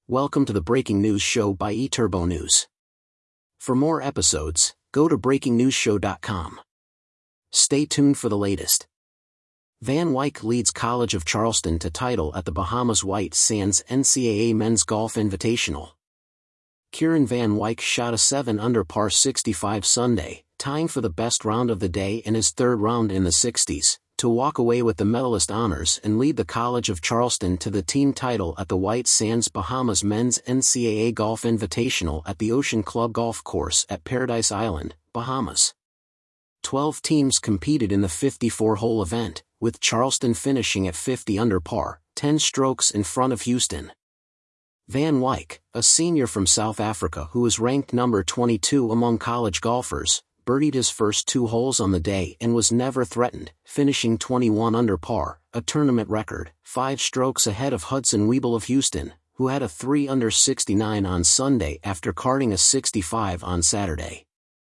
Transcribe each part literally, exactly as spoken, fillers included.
Welcome to the Breaking News Show by eTurbo News. For more episodes, go to breaking news show dot com. Stay tuned for the latest. Van Wyck leads College of Charleston to title at the Bahamas White Sands N C A A Men's Golf Invitational. Kieran Van Wyck shot a seven under par sixty-five Sunday, tying for the best round of the day and his third round in the sixties, to walk away with the medalist honors and lead the College of Charleston to the team title at the White Sands Bahamas Men's N C A A Golf Invitational at the Ocean Club Golf Course at Paradise Island, Bahamas. Twelve teams competed in the fifty-four hole event, with Charleston finishing at fifty under par, ten strokes in front of Houston. Van Wyck, a senior from South Africa who was ranked number twenty-two among college golfers, birdied his first two holes on the day and was never threatened, finishing twenty-one under par, a tournament record, five strokes ahead of Hudson Weeble of Houston, who had a three under sixty-nine on Sunday after carding a sixty-five on Saturday.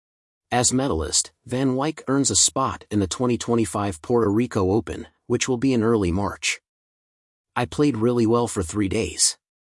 As medalist, Van Wyck earns a spot in the twenty twenty-five Puerto Rico Open, which will be in early March. "I played really well for three days.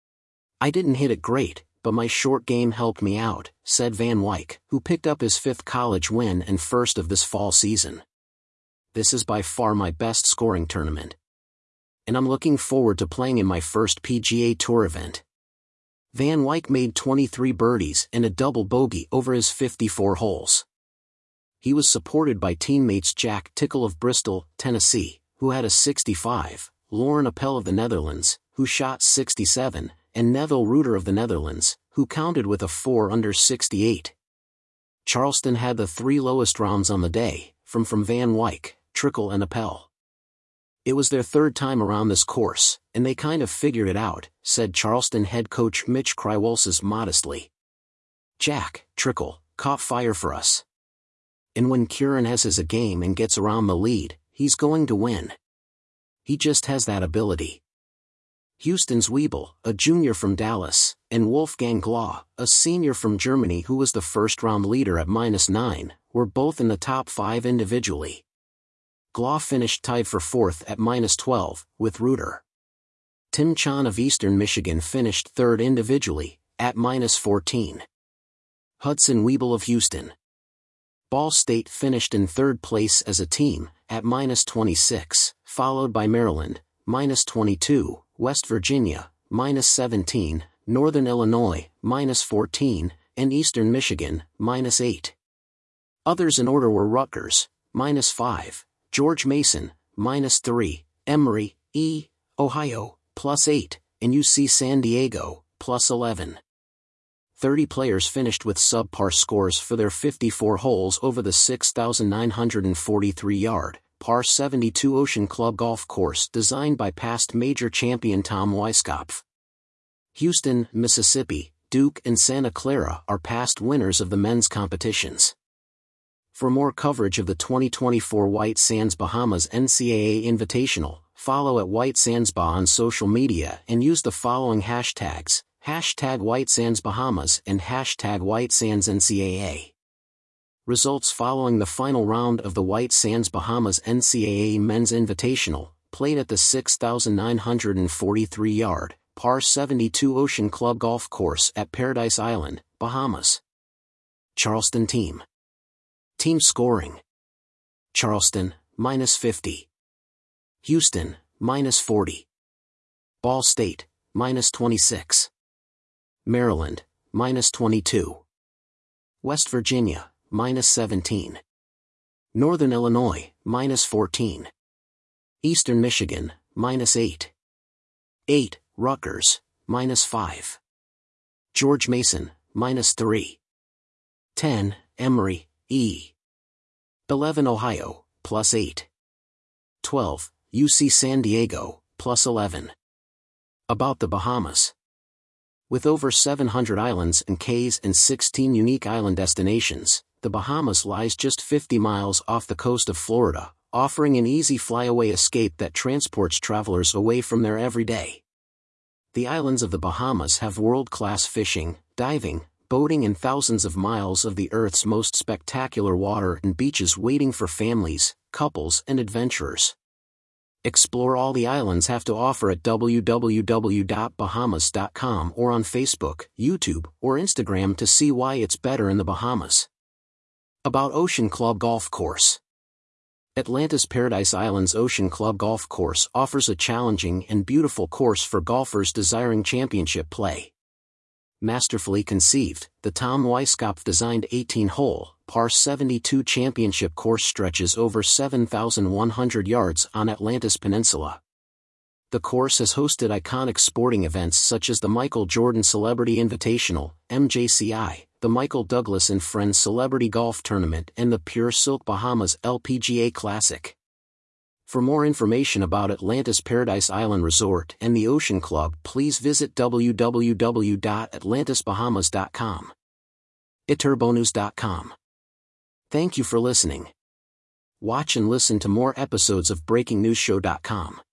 I didn't hit it great, but my short game helped me out," said Van Wyck, who picked up his fifth college win and first of this fall season. "This is by far my best scoring tournament. And I'm looking forward to playing in my first P G A Tour event." Van Wyck made twenty-three birdies and a double bogey over his fifty-four holes. He was supported by teammates Jack Tickle of Bristol, Tennessee, who had a sixty-five, Lauren Appel of the Netherlands, who shot sixty-seven, and Neville Reuter of the Netherlands, who counted with a four under sixty-eight. Charleston had the three lowest rounds on the day, from from Van Wyck, Trickle and Appel. "It was their third time around this course, and they kind of figured it out," said Charleston head coach Mitch Krywolses modestly. "Jack, Trickle, caught fire for us. And when Kieran has his A game and gets around the lead, he's going to win. He just has that ability." Houston's Weeble, a junior from Dallas, and Wolfgang Glaw, a senior from Germany who was the first-round leader at minus nine, were both in the top five individually. Glaw finished tied for fourth at minus twelve, with Reuter. Tim Chan of Eastern Michigan finished third individually, at minus fourteen. Hudson Weeble of Houston. Ball State finished in third place as a team, at minus twenty-six, followed by Maryland, minus twenty-two, West Virginia, minus seventeen, Northern Illinois, minus fourteen, and Eastern Michigan, minus eight. Others in order were Rutgers, minus five, George Mason, minus three, Emory, E, Ohio, plus eight, and U C San Diego, plus eleven. Thirty players finished with subpar scores for their fifty-four holes over the six thousand nine hundred forty-three yard, par seventy-two Ocean Club Golf Course designed by past major champion Tom Weiskopf. Houston, Mississippi, Duke and Santa Clara are past winners of the men's competitions. For more coverage of the twenty twenty-four White Sands Bahamas N C A A Invitational, follow at White Sands Bah on social media and use the following hashtags, hashtag White Sands Bahamas and hashtag White Sands N C A A. Results following the final round of the White Sands Bahamas N C A A Men's Invitational, played at the six thousand nine hundred forty-three yard, par seventy-two Ocean Club Golf Course at Paradise Island, Bahamas. Charleston Team. Team scoring. Charleston, minus fifty. Houston, minus forty. Ball State, minus twenty-six. Maryland, minus twenty-two. West Virginia, minus seventeen. Northern Illinois, minus fourteen. Eastern Michigan, minus eight. eight, Rutgers, minus five. George Mason, minus three. ten, Emory, E. eleven, Ohio, plus eight. twelve, U C San Diego, plus eleven. About the Bahamas. With over seven hundred islands and cays and sixteen unique island destinations, the Bahamas lies just fifty miles off the coast of Florida, offering an easy flyaway escape that transports travelers away from their everyday. The islands of the Bahamas have world-class fishing, diving, boating and thousands of miles of the Earth's most spectacular water and beaches waiting for families, couples and adventurers. Explore all the islands have to offer at w w w dot bahamas dot com or on Facebook, YouTube, or Instagram to see why it's better in the Bahamas. About Ocean Club Golf Course. Atlantis Paradise Islands Ocean Club Golf Course offers a challenging and beautiful course for golfers desiring championship play. Masterfully conceived, the Tom Weiskopf designed eighteen-hole, par seventy-two championship course stretches over seven thousand one hundred yards on Atlantis Peninsula. The course has hosted iconic sporting events such as the Michael Jordan Celebrity Invitational, M J C I, the Michael Douglas and Friends Celebrity Golf Tournament and the Pure Silk Bahamas L P G A Classic. For more information about Atlantis Paradise Island Resort and the Ocean Club, please visit w w w dot atlantis bahamas dot com. iturbonews dot com. Thank you for listening. Watch and listen to more episodes of breaking news show dot com.